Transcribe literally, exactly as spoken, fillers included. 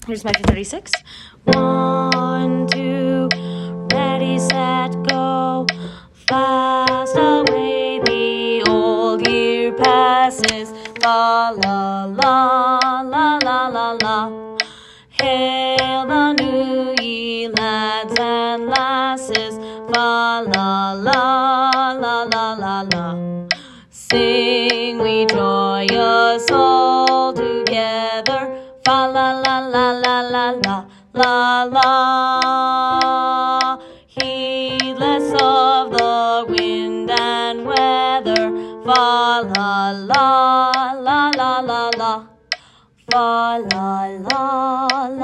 Here's my thirty-six. One, two, ready, set, go. Fast away the old year passes. La la la la la la la. Hail the new ye lads and lasses. Fa la la la la la la. Sing we joyous all together. Fa la la la la la la la la. Heedless of the wind and weather. Fa la la la la la la. Fa la la